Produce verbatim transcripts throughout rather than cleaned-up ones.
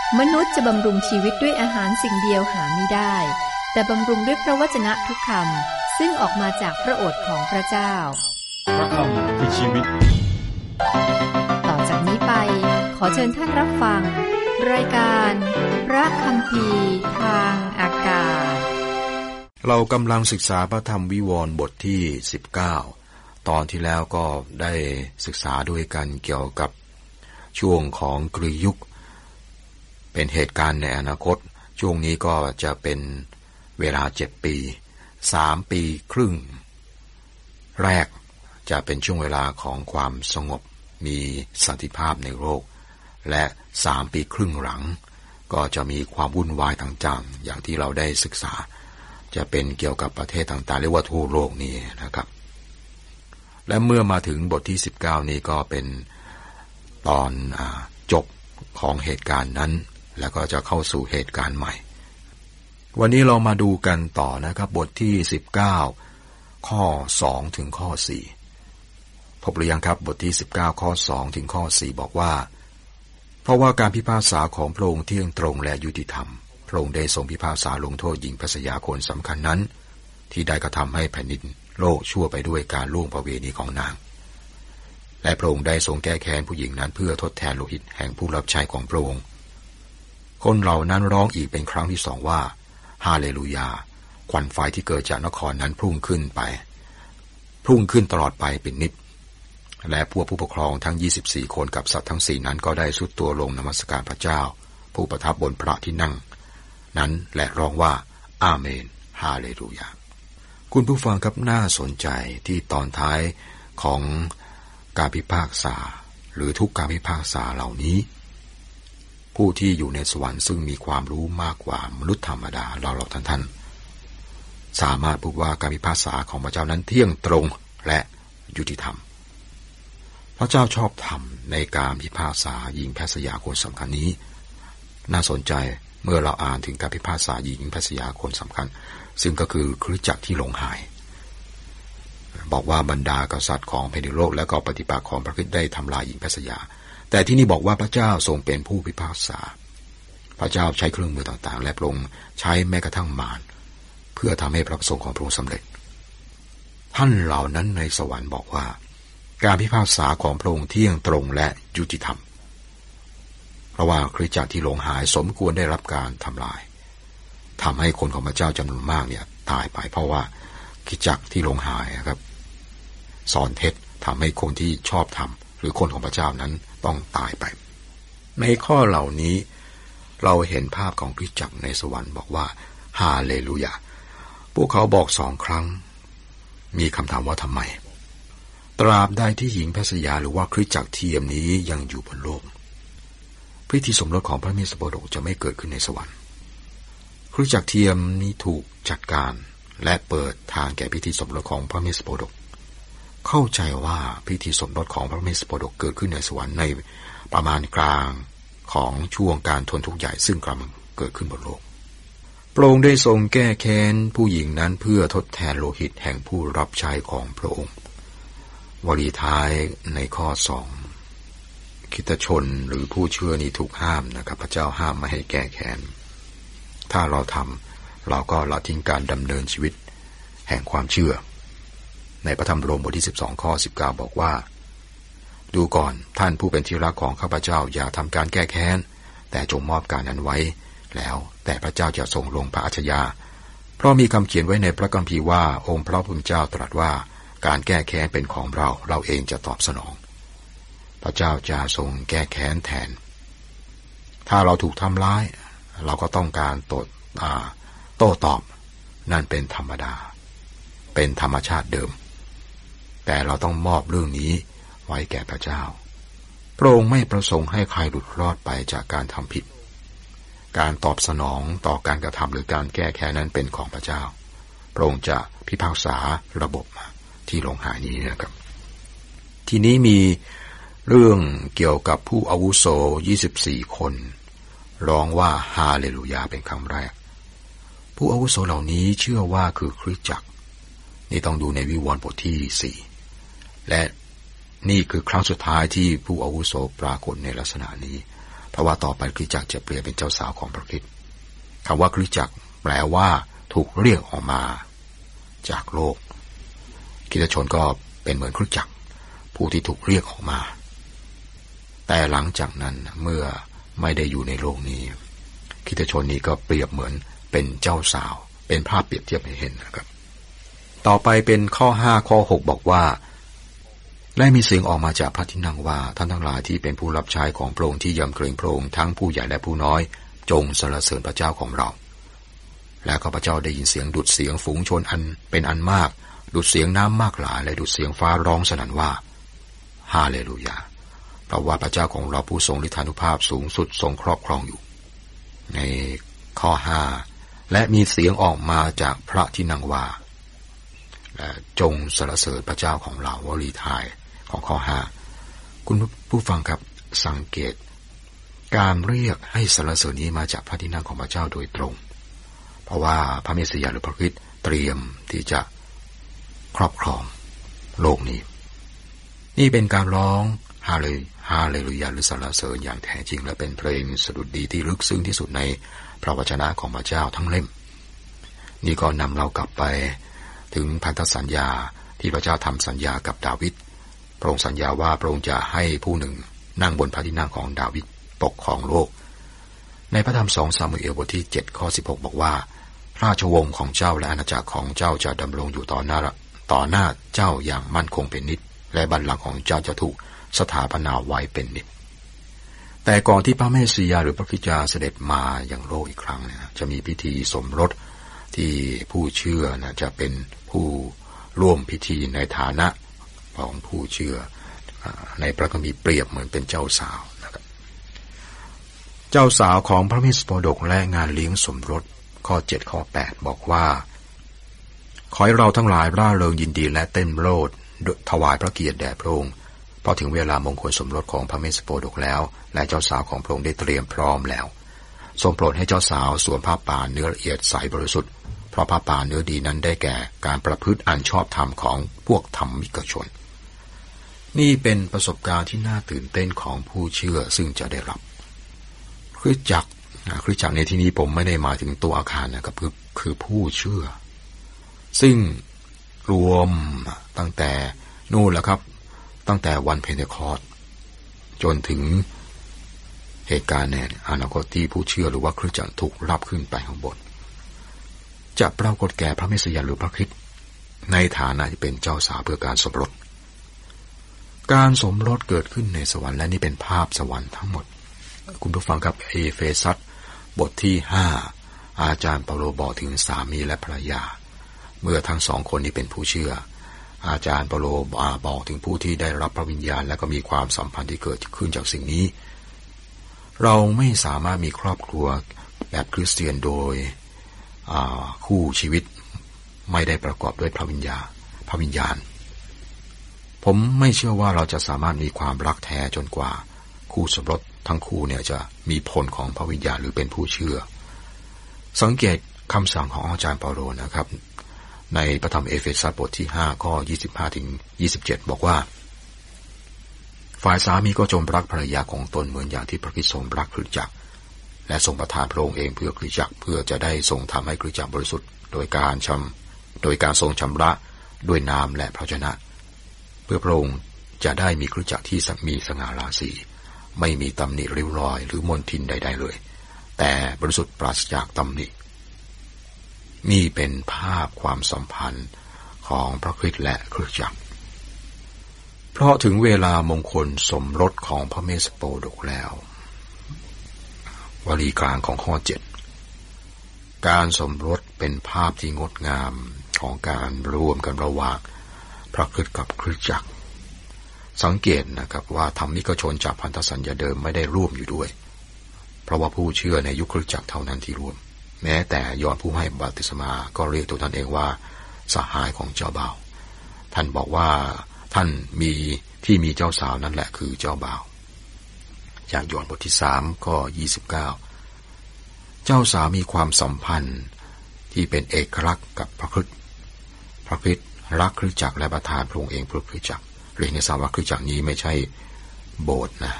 มนุษย์จะบำรุงชีวิตด้วยอาหารสิ่งเดียวหาไม่ได้แต่บำรุงด้วยพระวจนะทุกคำซึ่งออกมาจากพระโอษฐ์ของพระเจ้าพระคำคือชีวิตต่อจากนี้ไปขอเชิญท่านรับฟังรายการพระคัมภีร์ทางอากาศเรากำลังศึกษาพระธรรมวิวรณ์บทที่สิบเก้าตอนที่แล้วก็ได้ศึกษาด้วยกันเกี่ยวกับช่วงของกรียุคเป็นเหตุการณ์ในอนาคตช่วงนี้ก็จะเป็นเวลาเจ็ดปีสามปีครึ่งแรกจะเป็นช่วงเวลาของความสงบมีสันติภาพในโลกและสามปีครึ่งหลังก็จะมีความวุ่นวายต่างๆอย่างที่เราได้ศึกษาจะเป็นเกี่ยวกับประเทศต่างๆเรียกว่าทั่วโลกนี้นะครับและเมื่อมาถึงบทที่สิบเก้านี้ก็เป็นตอนอ่าจบของเหตุการณ์นั้นแล้วก็จะเข้าสู่เหตุการณ์ใหม่วันนี้เรามาดูกันต่อนะครับบทที่สิบเก้าข้อสองถึงข้อสี่พบหรือยังครับบทที่สิบเก้าข้อสองถึงข้อสี่บอกว่าเพราะว่าการพิพากษาของพระองค์เที่ยงตรงและยุติธรรมพระองค์ได้ทรงพิพากษาลงโทษหญิงพระสยาคนสำคัญนั้นที่ได้กระทำให้แผ่นดินโลกชั่วไปด้วยการล่วงประเวณีของนางและพระองค์ได้ทรงแก้แค้นผู้หญิงนั้นเพื่อทดแทนโลหิตแห่งผู้รับใช้ของพระองค์คนเหล่านั้นร้องอีกเป็นครั้งที่สองว่าฮาเลลูยาควันไฟที่เกิดจากนครนั้นพุ่งขึ้นไปพุ่งขึ้นตลอดไปเป็นนิจและพวกผู้ปกครองทั้งยี่สิบสี่คนกับสัตว์ทั้งสี่นั้นก็ได้ทรุดตัวลงนมัสการพระเจ้าผู้ประทับบนพระที่นั่งนั้นและร้องว่าอาเมนฮาเลลูยาคุณผู้ฟังครับน่าสนใจที่ตอนท้ายของการพิพากษาหรือทุกการพิพากษาเหล่านี้ผู้ที่อยู่ในสวรรค์ซึ่งมีความรู้มากกว่ามนุษย์ธรรมดาเราเราท่านท่านสามารถพูดว่าการพิพากษาของพระเจ้านั้นเที่ยงตรงและยุติธรรมพระเจ้าชอบธรรมในการพิพากษาหญิงแพทย์สยาคนสำคัญนี้น่าสนใจเมื่อเราอ่านถึงการพิพากษาหญิงแพทย์สยาคนสำคัญซึ่งก็คือคริสตจักรที่หลงหายบอกว่าบรรดากษัตริย์ของแผ่นดินโลกและก็ปฏิปักษ์ของพระคริสต์ได้ทำลายหญิงแพทย์สยาแต่ที่นี่บอกว่าพระเจ้าทรงเป็นผู้พิพากษาพระเจ้าใช้เครื่องมือต่างๆและพระองค์ใช้แม้กระทั่งมารเพื่อทำให้พระประสงค์ของพระองค์สำเร็จท่านเหล่านั้นในสวรรค์บอกว่าการพิพากษาของพระองค์เที่ยงตรงและยุติธรรมเพราะว่าคริสตจักรที่หลงหายสมควรได้รับการทำลายทำให้คนของพระเจ้าจำนวนมากเนี่ยตายไปเพราะว่าคริสตจักรที่หลงหายครับสอนเท็จทำให้คนที่ชอบธรรมหรือคนของพระเจ้านั้นต้องตายไปในข้อเหล่านี้เราเห็นภาพของคริสตจักรในสวรรค์บอกว่าฮาเลลูยาพวกเขาบอกสองครั้งมีคำถามว่าทำไมตราบใดที่หญิงแพทย์สยาหรือว่าคริสตจักรเทียมนี้ยังอยู่บนโลกพิธีสมรสของพระเมสสโปโดกจะไม่เกิดขึ้นในสวรรค์คริสตจักรเทียมนี้ถูกจัดการและเปิดทางแก่พิธีสมรสของพระเมสสโปโดกเข้าใจว่าพิธีสมรสของพระเมสสโปโดกเกิดขึ้นในสวรรค์ในประมาณกลางของช่วงการทนทุกข์ใหญ่ซึ่งกำลังเกิดขึ้นบนโลกพระองค์ได้ทรงแก้แค้นผู้หญิงนั้นเพื่อทดแทนโลหิตแห่งผู้รับใช้ของพระองค์วลีท้ายในข้อสองคริสตชนหรือผู้เชื่อนี้ถูกห้ามนะครับพระเจ้าห้ามไม่ให้แก้แค้นถ้าเราทำเราก็ละทิ้งการดำเนินชีวิตแห่งความเชื่อในพระธรรมโรมบทที่สิบสองข้อสิบเก้าบอกว่าดูก่อนท่านผู้เป็นที่รักของข้าพเจ้าอย่าทำการแก้แค้นแต่จงมอบการนั้นไว้แล้วแต่พระเจ้าจะทรงลงพระอัจฉริยะเพราะมีคำเขียนไว้ในพระคัมภีร์ว่าองค์พระผู้เป็นเจ้าตรัสว่าการแก้แค้นเป็นของเราเราเองจะตอบสนองพระเจ้าจะทรงแก้แค้นแทนถ้าเราถูกทำร้ายเราก็ต้องการโต้โต้ตอบนั่นเป็นธรรมดาเป็นธรรมชาติเดิมแต่เราต้องมอบเรื่องนี้ไว้แก่พระเจ้าพระองค์ไม่ประสงค์ให้ใครหลุดรอดไปจากการทำผิดการตอบสนองต่อการกระทำหรือการแก้แค้นนั้นเป็นของพระเจ้าพระองค์จะพิพากษาระบบที่หลงหายนี้นะครับทีนี้มีเรื่องเกี่ยวกับผู้อาวุโสยี่สิบสี่คนร้องว่าฮาเลลูยาเป็นครั้งแรกผู้อาวุโสเหล่านี้เชื่อว่าคือคริสตจักรนี่ต้องดูในวิวรณ์บทที่สี่และนี่คือครั้งสุดท้ายที่ผู้อาวุโสปรากฏในลักษณะนี้เพราะว่าต่อไปคริสตจักรจะเปลี่ยนเป็นเจ้าสาวของพระคริสต์คำว่าคริสตจักรแปลว่าถูกเรียกออกมาจากโลกคริสตชนก็เป็นเหมือนคริสตจักรผู้ที่ถูกเรียกออกมาแต่หลังจากนั้นเมื่อไม่ได้อยู่ในโลกนี้คริสตชนนี้ก็เปรียบเหมือนเป็นเจ้าสาวเป็นภาพเปรียบเทียบให้เห็นนะครับต่อไปเป็นข้อห้าข้อหกบอกว่าและมีเสียงออกมาจากพระที่นั่งว่าท่านทั้งหลายที่เป็นผู้รับใช้ของพระองค์ที่ยำเกรงพระองค์ทั้งผู้ใหญ่และผู้น้อยจงสรรเสริญพระเจ้าของเราและข้าพเจ้าได้ยินเสียงดุจเสียงฝูงชนอันเป็นอันมากดุจเสียงน้ำมากหลายและดุจเสียงฟ้าร้องสนั่นว่าฮาเลลูยาเพราะว่าพระเจ้าของเราผู้ทรงฤทธานุภาพสูงสุดทรงครอบครองอยู่ในข้อห้าและมีเสียงออกมาจากพระที่นั่งว่าและจงสรรเสริญพระเจ้าของเราวลีท้ายของข้อห้าคุณผู้ฟังครับสังเกตการเรียกให้สรรเสริญนี้มาจากพระที่นั่งของพระเจ้าโดยตรงเพราะว่าพระเมสสิยาหรือพระคริสต์เตรียมที่จะครอบครองโลกนี้นี่เป็นการร้องฮาเลฮาเลลูยาหรือสรรเสริญอย่างแท้จริงและเป็นเพลงสดุดีที่ลึกซึ้งที่สุดในพระวจนะของพระเจ้าทั้งเล่มนี่ก็นำเรากลับไปถึงพันธสัญญาที่พระเจ้าทำสัญญากับดาวิดพระองค์สัญญาว่าพระองค์จะให้ผู้หนึ่งนั่งบนพระที่นั่งของดาวิดปกครองโลกในพระธรรมสองซามูเอลบทที่เจ็ดข้อสิบหกบอกว่าราชวงศ์ของเจ้าและอาณาจักรของเจ้าจะดำรงอยู่ต่อหน้าต่อหน้าเจ้าอย่างมั่นคงเป็นนิจและบัลลังก์ของเจ้าจะถูกสถาปนาไว้เป็นนิจแต่ก่อนที่พระเมสสิยาหรือพระคริสต์จะเสด็จมาอย่างโลกอีกครั้งเนี่ยจะมีพิธีสมรสที่ผู้เชื่อนะจะเป็นผู้ร่วมพิธีในฐานะของผู้เชื่อในพระคัมภีร์เปรียบเหมือนเป็นเจ้าสาวนะครับเจ้าสาวของพระเมสสิโปดกและงานเลี้ยงสมรสข้อเจ็ดข้อแปดบอกว่าขอให้เราทั้งหลายร่าเริงยินดีและเต้นโลดถวายพระเกียรติแด่พระองค์พอถึงเวลามงคลสมรสของพระเมสสิโปดกแล้วและเจ้าสาวของพระองค์ได้เตรียมพร้อมแล้วทรงโปรดให้เจ้าสาวสวมผ้าป่าเนื้อละเอียดใสบริสุทธิ์เพราะผ้าป่าเนื้อดีนั้นได้แก่การประพฤติอันชอบธรรมของพวกธรรมิกชนนี่เป็นประสบการณ์ที่น่าตื่นเต้นของผู้เชื่อซึ่งจะได้รับคริสตจักรคริสตจักรในที่นี้ผมไม่ได้หมายถึงตัวอาคารนะครับคือคือผู้เชื่อซึ่งรวมตั้งแต่นู่นแหละครับตั้งแต่วันเพนเทคอสต์จนถึงเหตุการณ์ในอนาคตที่ผู้เชื่อหรือว่าคริสตจักรถูกรับขึ้นไปข้างบนจะปรากฏแก่พระเมสสิยาหรือพระคริสต์ในฐานะที่เป็นเจ้าสาวเพื่อการสมรสการสมรสเกิดขึ้นในสวรรค์และนี่เป็นภาพสวรรค์ทั้งหมดคุณผู้ฟังครับเอเฟซัสบทที่ห้าอาจารย์เปาโลบอกถึงสามีและภรรยาเมื่อทั้งสองคนนี้เป็นผู้เชื่ออาจารย์เปาโลบอกถึงผู้ที่ได้รับพระวิญญาณและก็มีความสัมพันธ์ที่เกิดขึ้นจากสิ่งนี้เราไม่สามารถมีครอบครัวแบบคริสเตียนโดยคู่ชีวิตไม่ได้ประกอบด้วยพระวิญญาณพระวิญญาณผมไม่เชื่อว่าเราจะสามารถมีความรักแท้จนกว่าคู่สมรสทั้งคู่เนี่ยจะมีผลของพระวิญญาณหรือเป็นผู้เชื่อสังเกตคำสั่งของอาจารย์เปาโลนะครับในพระธรรมเอเฟซัสบทที่ห้าข้อยี่สิบห้าถึงยี่สิบเจ็ดบอกว่าฝ่ายสามีก็จงรักภรรยาของตนเหมือนอย่างที่พระคริสต์ทรงรักคริสตจักรและทรงประทานพระองค์เองเพื่อคริสตจักรเพื่อจะได้ทรงทำให้คริสตจักรบริสุทธิ์โดยการชำโดยการทรงชำระด้วยน้ำและพระวจนะเพื่อพระองค์จะได้มีคริสตจักรที่มีสง่าราศีไม่มีตำหนิริ้วรอยหรือมลทินใดๆเลยแต่บริสุทธิ์ปราศจากตำหนินี่เป็นภาพความสัมพันธ์ของพระคริสต์และคริสตจักรเพราะถึงเวลามงคลสมรสของพระเมสสิโปดกแล้ววลีกลางของข้อเจ็ดการสมรสเป็นภาพที่งดงามของการรวมกันระหว่างพระคริสต์กับคริสตจักรสังเกตนะครับว่าธรรมิกชนจากพันธสัญญาเดิมไม่ได้ร่วมอยู่ด้วยเพราะว่าผู้เชื่อในยุคคริสตจักรเท่านั้นที่ร่วมแม้แต่ยอห์นผู้ให้บัพติศมาก็เรียกตัวท่านเองว่าสหายของเจ้าบ่าวท่านบอกว่าท่านมีที่มีเจ้าสาวนั่นแหละคือเจ้าบ่าวจากยอห์นบทที่สามข้อยี่สิบเก้าเจ้าสาวมีความสัมพันธ์ที่เป็นเอกลักษณ์กับพระคริสต์พระคริสต์รักคริสตจักรและประทานพระองค์เองเพื่อคริสตจักรเรียนให้ทราบว่าคริสตจักรนี้ไม่ใช่โบสถ์นะเ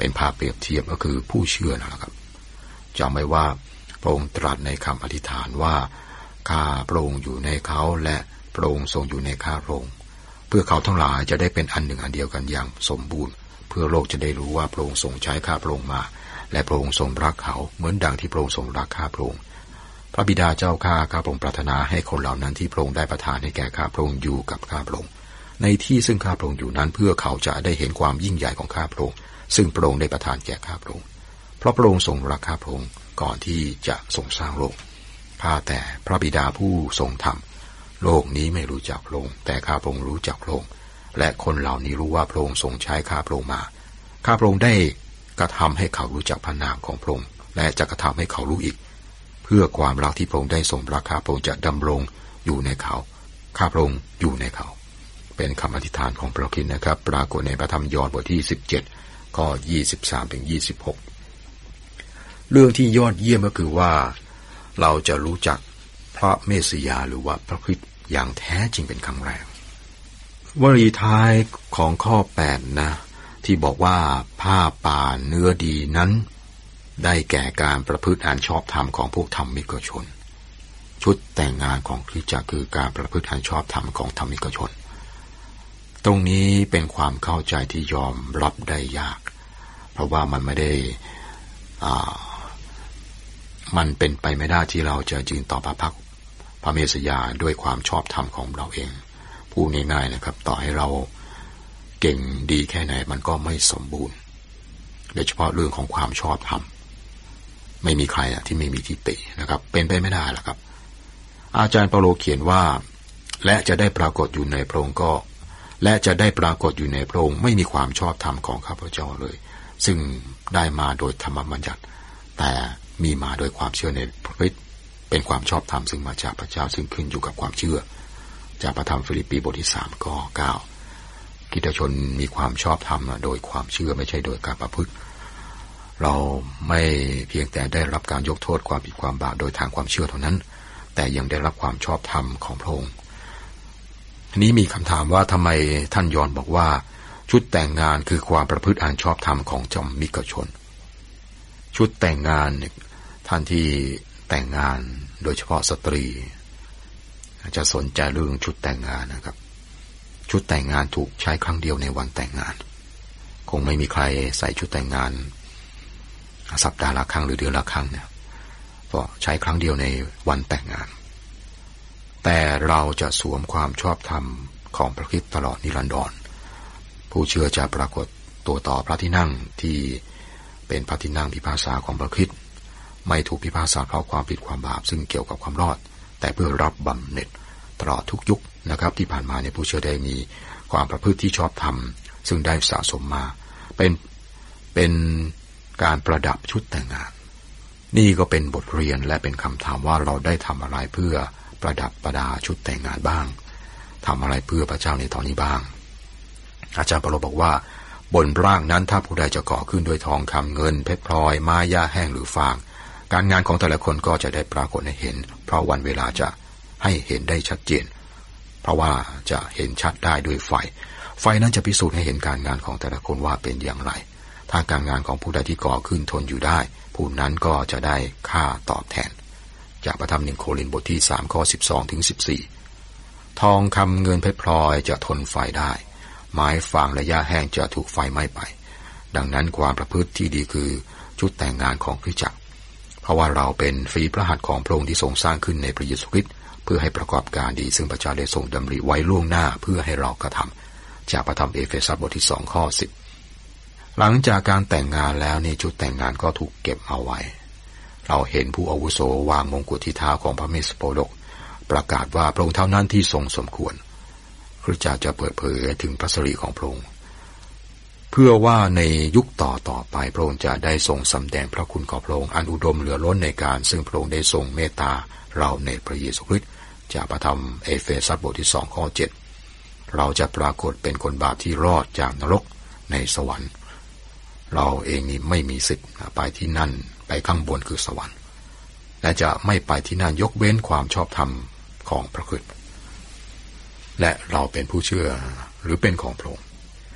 เป็นภาพเปรียบเทียบก็คือผู้เชื่อนะครับจำไว้ว่าพระองค์ตรัสในคำอธิษฐานว่าข้าพระองค์อยู่ในเขาและพระองค์ทรงอยู่ในข้าพระองค์เพื่อเขาทั้งหลายจะได้เป็นอันหนึ่งอันเดียวกันอย่างสมบูรณ์เพื่อโลกจะได้รู้ว่าพระองค์ทรงใช้ข้าพระองค์มาและพระองค์ทรงรักเขาเหมือนดังที่พระองค์ทรงรักข้าพระองค์พระบิดาเจ้าข้าข้าพระองค์ปรารถนาให้คนเหล่านั้นที่พระองค์ได้ประทานให้แก่ข้าพระองค์อยู่กับข้าพระองค์ในที่ซึ่งข้าพระองค์อยู่นั้นเพื่อเขาจะได้เห็นความยิ่งใหญ่ของข้าพระองค์ซึ่งพระองค์ได้ประทานแก่ข้าพระองค์เพราะพระองค์ทรงรักข้าพระองค์ก่อนที่จะทรงสร้างโลกข้าแต่พระบิดาผู้ทรงธรรมโลกนี้ไม่รู้จักพระองค์แต่ข้าพระองค์รู้จักพระองค์และคนเหล่านี้รู้ว่าพระองค์ทรงใช้ข้าพระองค์มาข้าพระองค์ได้กระทำให้เขารู้จักพระนามของพระองค์และจะกระทำให้เขารู้อีกเพื่อความรักที่พระองค์ได้ทรงรักข้าพระองค์จะดำรงอยู่ในเขาข้าพระองค์อยู่ในเขาเป็นคำอธิษฐานของพระคริสต์นะครับปรากฏในพระธรรมยอห์นบทที่สิบเจ็ดข้อยี่สิบสามถึงยี่สิบหกเรื่องที่ยอดเยี่ยมก็คือว่าเราจะรู้จักพระเมสสิยาหรือว่าพระคริสต์อย่างแท้จริงเป็นครั้งแรกวลีท้ายของข้อแปดนะที่บอกว่าผ้าป่าเนื้อดีนั้นได้แก่การประพฤติอันชอบธรรมของพวกธรรมิกชนชุดแต่งงานของคริสตจักรคือการประพฤติอันชอบธรรมของธรรมิกชนตรงนี้เป็นความเข้าใจที่ยอมรับได้ยากเพราะว่ามันไม่ได้อ่ามันเป็นไปไม่ได้ที่เราจะยืนต่อพระพักพระเมสสิยาด้วยความชอบธรรมของเราเองพูดง่ายๆนะครับต่อให้เราเก่งดีแค่ไหนมันก็ไม่สมบูรณ์โดยเฉพาะเรื่องของความชอบธรรมไม่มีใครที่ไม่มีทิฏฐินะครับเป็นไปไม่ได้หรอกครับอาจารย์เปาโลเขียนว่าและจะได้ปรากฏอยู่ในพระองค์ก็และจะได้ปรากฏอยู่ในพระองค์ไม่มีความชอบธรรมของข้าพเจ้าเลยซึ่งได้มาโดยธรรมบัญญัติแต่มีมาโดยความเชื่อในพระคริสต์เป็นความชอบธรรมซึ่งมาจากพระเจ้าซึ่งขึ้นอยู่กับความเชื่อจากพระธรรมฟิลิปปีบทที่สามข้อเก้าคริสตชนมีความชอบธรรมโดยความเชื่อไม่ใช่โดยการประพฤติเราไม่เพียงแต่ได้รับการยกโทษความผิดความบาปโดยทางความเชื่อเท่านั้นแต่ยังได้รับความชอบธรรมของพระองค์ทีนี้มีคำถามว่าทำไมท่านยอห์นบอกว่าชุดแต่งงานคือความประพฤติอันชอบธรรมของธรรมิกชนชุดแต่งงานท่านที่แต่งงานโดยเฉพาะสตรีจะสนใจเรื่องชุดแต่งงานนะครับชุดแต่งงานถูกใช้ครั้งเดียวในวันแต่งงานคงไม่มีใครใส่ชุดแต่งงานสัปดาห์ละครั้งหรือเดือนละครั้งเนี่ยเพราะใช้ครั้งเดียวในวันแต่งงานแต่เราจะสวมความชอบธรรมของพระคริสต์ตลอดนิรันดรผู้เชื่อจะปรากฏตัวต่อพระที่นั่งที่เป็นพระที่นั่งพิพากษาของพระคริสต์ไม่ถูกพิพากษาเพราะความผิดความบาปซึ่งเกี่ยวกับความรอดแต่เพื่อรับบำเหน็จตลอดทุกยุคนะครับที่ผ่านมาในผู้เชื่อได้มีความประพฤติที่ชอบธรรมซึ่งได้สะสมมาเป็นเป็นการประดับชุดแต่งงานนี่ก็เป็นบทเรียนและเป็นคำถามว่าเราได้ทำอะไรเพื่อประดับประดาชุดแต่งงานบ้างทำอะไรเพื่อพระเจ้าในตอนนี้บ้างอาจารย์เปาโลบอกว่าบนร่างนั้นถ้าผู้ใดจะก่อขึ้นโดยทองคำเงินเพชรพลอยไม้หญ้าแห้งหรือฟางการงานของแต่ละคนก็จะได้ปรากฏให้เห็นเพราะวันเวลาจะให้เห็นได้ชัดเจนเพราะว่าจะเห็นชัดได้ด้วยไฟไฟนั้นจะพิสูจน์ให้เห็นการงานของแต่ละคนว่าเป็นอย่างไรถ้าการงานของผู้ใดที่ก่อขึ้นทนอยู่ได้ผู้นั้นก็จะได้ค่าตอบแทนจากพระธรรมหนึ่งโครินธ์บทที่สามข้อสิบสองถึงสิบสี่ทองคำเงินเพชรพลอยจะทนไฟได้ไม้ฟางและหญ้าแห้งจะถูกไฟไหม้ไปดังนั้นความประพฤติที่ดีคือชุดแต่งงานของคริสตจักรเพราะว่าเราเป็นฝีพระหัตถ์ของพระองค์ที่ทรงสร้างขึ้นในพระเยซูคริสต์เพื่อให้ประกอบการดีซึ่งพระเจ้าได้ทรงดำริไว้ล่วงหน้าเพื่อให้เรากระทำจากพระธรรมเอเฟซัสบทที่สองข้อสิบหลังจากการแต่งงานแล้วนี่ชุดแต่งงานก็ถูกเก็บเอาไว้เราเห็นผู้อาวุโสวางมงกุฎที่เท้าของพระเมสสโปดกประกาศว่าพระองค์เท่านั้นที่ทรงสมควรคริสตจักรจะเปิดเผยถึงพระสิริของพระองค์เพื่อว่าในยุคต่อต่อไปพระองค์จะได้ทรงสำแดงพระคุณของพระองค์อันอุดมเหลือล้นในการซึ่งพระองค์ได้ทรงเมตตาเราในพระเยซูคริสต์จากพระธรรมเอเฟซัสบทที่สองข้อเจ็ดเราจะปรากฏเป็นคนบาปที่รอดจากนรกในสวรรค์เราเองนี่ไม่มีสิทธิ์ไปที่นั่นไปข้างบนคือสวรรค์และจะไม่ไปที่นั่นยกเว้นความชอบธรรมของพระคริสต์และเราเป็นผู้เชื่อหรือเป็นของพระองค์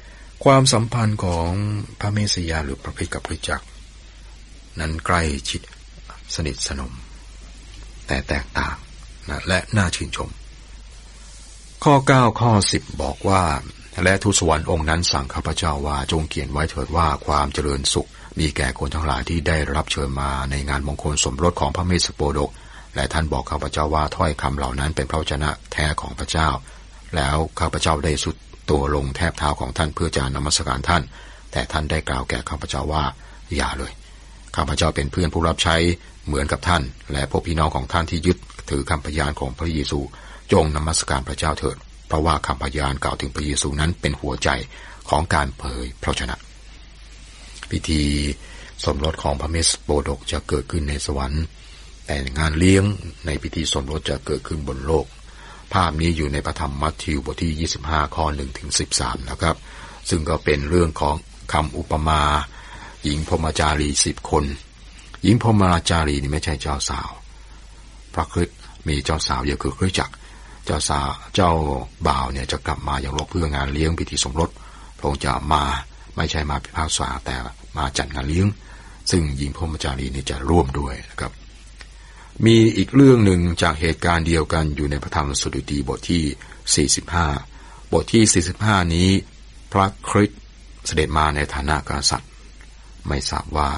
ความสัมพันธ์ของพระเมสสิยาหรือพระคริสต์กับคริสตจักรนั้นใกล้ชิดสนิทสนมแต่แตกต่างนะและน่าชื่นชมข้อเก้าข้อสิบบอกว่าและทูตสวรรค์องค์นั้นสั่งข้าพเจ้าว่าจงเขียนไว้เถิดว่าความเจริญสุขมีแก่คนทั้งหลายที่ได้รับเชิญมาในงานมงคลสมรสของพระเมสสโปดกและท่านบอกข้าพเจ้าว่าถ้อยคำเหล่านั้นเป็นพระวจนะแท้ของพระเจ้าแล้วข้าพเจ้าได้สุดตัวลงแทบเท้าของท่านเพื่อจะนมัสการท่านแต่ท่านได้กล่าวแก่ข้าพเจ้าว่าอย่าเลยข้าพเจ้าเป็นเพื่อนผู้รับใช้เหมือนกับท่านและพวกพี่น้องของท่านที่ยึดถือคำพยานของพระเยซูจงนมัสการพระเจ้าเถิดเพราะว่าคำพยานกล่าวถึงพระเยซูนั้นเป็นหัวใจของการเผยพระวจนะพิธีสมรสของพระเมสสโปดกจะเกิดขึ้นในสวรรค์แต่งานเลี้ยงในพิธีสมรสจะเกิดขึ้นบนโลกภาพนี้อยู่ในพระธรรมมัทธิวบทที่ยี่สิบห้าข้อหนึ่งถึงสิบสามนะครับซึ่งก็เป็นเรื่องของคำอุปมาหญิงพรหมจารีสิบคนหญิงพรหมจารีนี่ไม่ใช่เจ้าสาวพระคริสต์มีเจ้าสาวเดียวคือคริสตจักรเจ้าสาวเจ้าบ่าวเนี่ยจะกลับมาอย่างโลกเพื่องานเลี้ยงพิธีสมรสพระองค์จะมาไม่ใช่มาพิพากษาแต่มาจัดงานเลี้ยงซึ่งหญิงพรหมจารีนี่จะร่วมด้วยนะครับมีอีกเรื่องหนึ่งจากเหตุการณ์เดียวกันอยู่ในพระธรรมสดุดีบทที่สี่สิบห้าบทที่สี่สิบห้านี้พระคริสต์เสด็จมาในฐานะกษัตริย์ไม่ทราบว่า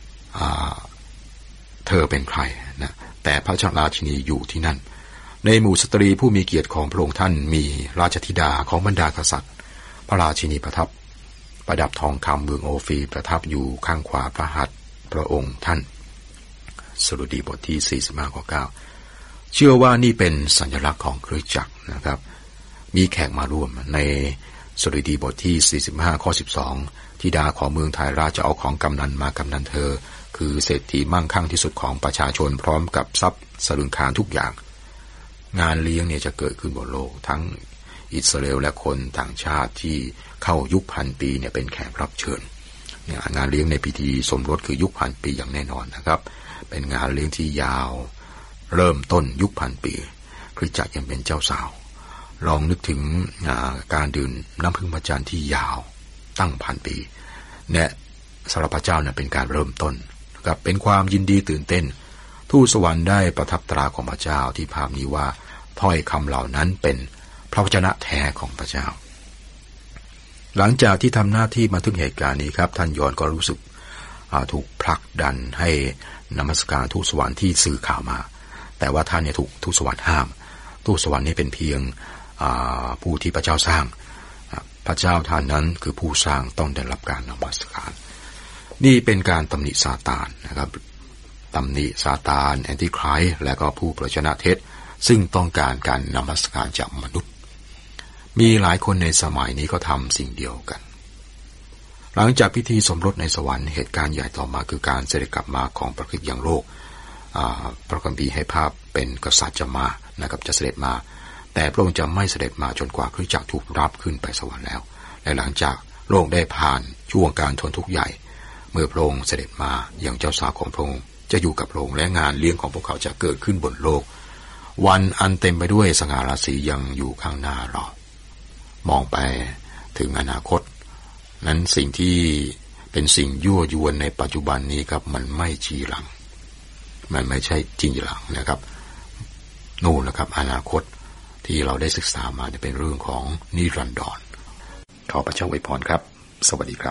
เธอเป็นใครนะแต่พระราชินีอยู่ที่นั่นในหมู่สตรีผู้มีเกียรติของพระองค์ท่านมีราชธิดาของบรรดากษัตริย์พระราชินีประทับประดับทองคำเมืองโอฟีประทับอยู่ข้างขวาพระหัตถ์พระองค์ท่านสดุดีบทที่สี่สิบห้าข้อเก้าเชื่อว่านี่เป็นสัญลักษณ์ของคริสตจักรนะครับมีแขกมาร่วมในสดุดีบทที่สี่สิบห้าข้อสิบสองธิดาของเมืองไทยราชจะเอาของกำนันมากำนันเธอคือเศรษฐีมั่งคั่งที่สุดของประชาชนพร้อมกับทรัพย์สลึงคารทุกอย่างงานเลี้ยงเนี่ยจะเกิดขึ้นบนโลกทั้งอิสราเอลและคนต่างชาติที่เข้ายุคพันปีเนี่ยเป็นแขกรับเชิญงานเลี้ยงในพิธีสมรสคือยุคพันปีอย่างแน่นอนนะครับเป็นงานเลี้ยงที่ยาวเริ่มต้นยุคพันปีคริสตจักรยังเป็นเจ้าสาวลองนึกถึงการดื่มน้ำพึ่งพระจันทร์ที่ยาวตั้งพันปีเนี่ยสำหรับพระเจ้าเนี่ยเป็นการเริ่มต้นนะครับเป็นความยินดีตื่นเต้นทูตสวรรค์ได้ประทับตราของพระเจ้าที่ภาพนี้ว่าถ้อยคำเหล่านั้นเป็นพระวจนะแท้ของพระเจ้าหลังจากที่ทำหน้าที่มาถึงเหตุการณ์นี้ครับท่านยอห์นก็รู้สึกถูกผลักดันให้นมัสการทูตสวรรค์ที่สื่อข่าวมาแต่ว่าท่านเนี่ยถูกทูตสวรรค์ห้ามทูตสวรรค์นี่เป็นเพียงผู้ที่พระเจ้าสร้างพระเจ้าท่านนั้นคือผู้สร้างต้องได้รับการนมัสการนี่เป็นการตำหนิซาตานนะครับตำหนิซาตานแอนติไครส์และก็ผู้ประชนะเท็จซึ่งต้องการการนมัสการจากมนุษย์มีหลายคนในสมัยนี้ก็ทำสิ่งเดียวกันหลังจากพิธีสมรสในสวรรค์เหตุการณ์ใหญ่ต่อมาคือการเสด็จกลับมาของพระคริสต์อย่างโลกพระคัมภีร์ให้ภาพเป็นกษัตริย์จะมานะครับจะเสด็จมาแต่พระองค์จะไม่เสด็จมาจนกว่าคริสตจักรถูกรับขึ้นไปสวรรค์แล้วและหลังจากโลกได้ผ่านช่วงการทนทุกข์ใหญ่เมื่อพระองค์เสด็จมาอย่างเจ้าสาวของพระองค์จะอยู่กับพระองค์และงานเลี้ยงของพวกเขาจะเกิดขึ้นบนโลกวันอันเต็มไปด้วยสง่าราศียังอยู่ข้างหน้าเรามองไปถึงอนาคตนั้นสิ่งที่เป็นสิ่งยั่วยวนในปัจจุบันนี้ครับมันไม่จีรังมันไม่ใช่จริงหลังนะครับนู่นนะครับอนาคตที่เราได้ศึกษามาจะเป็นเรื่องของนิรันดรขอพระเจ้าอวยพรครับสวัสดีครับ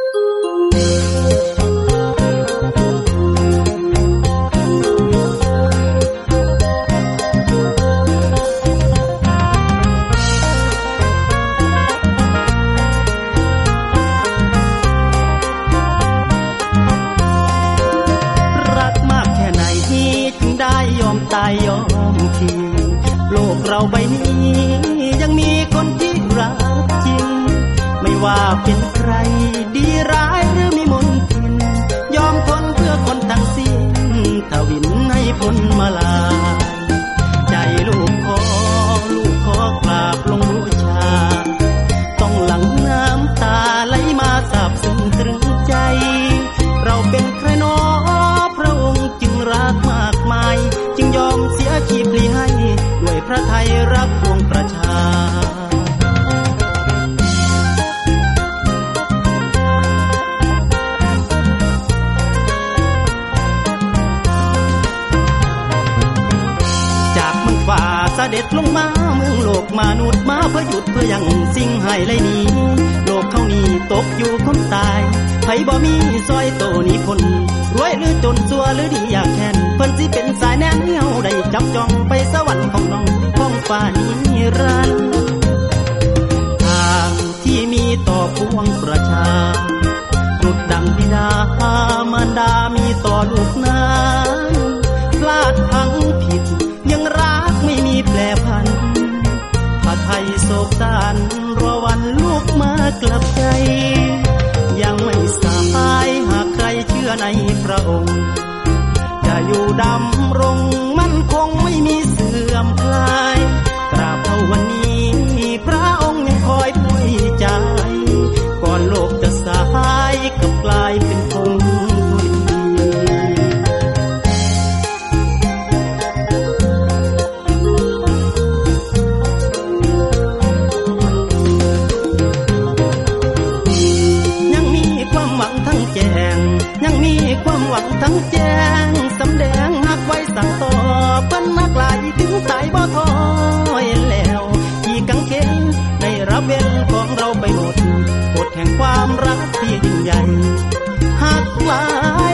ตายยอมทิ้งโลกเราใบนี้ยังมีคนที่รักจริงไม่ว่าเป็นใครดีร้ายหรือมีมนต์ทินเด็จลงมาเมืองโลกมนุษย์มาเพื่อหยุดเพื่อยังสิ่งให้ไล่หนีโลกเขานี่ตกอยู่คนตายไผบ่มีซอยโตนี้พ้นรวยหรือจนซัวหรือดีอยากแค้นเพิ่นสิเป็นสายแนมเหี่ยวได้จับจ้องไปสวรรค์ของน้องของฟ้านิรันดร์ทางที่มีต่อพวงประชาดุจดังบิดามารดามีต่อลูกนั้นพลาดพังผิดยังรักไม่มีแปรผันถ้าไทยโศกสารรอวันลูกมากลับใจยังไม่สายหากใครเชื่อในพระองค์จะอยู่ดำรงมั่นคงไม่มีเสื่อมคลายตราบเท่าวันนี้พระองค์ยังคอยป่วยใจก่อนโลกจะสายกลับกลายเป็นคงยังมีความหวังทั้งแจ้งสำแดงหักไว้สั่งต่อเปิ้นนักลายถึงตายบ่ท้อยแล้วที่กังเขนได้รับเวรของเราไปหมดกฎแห่งความรักที่ยิ่งใหญ่หักหลาย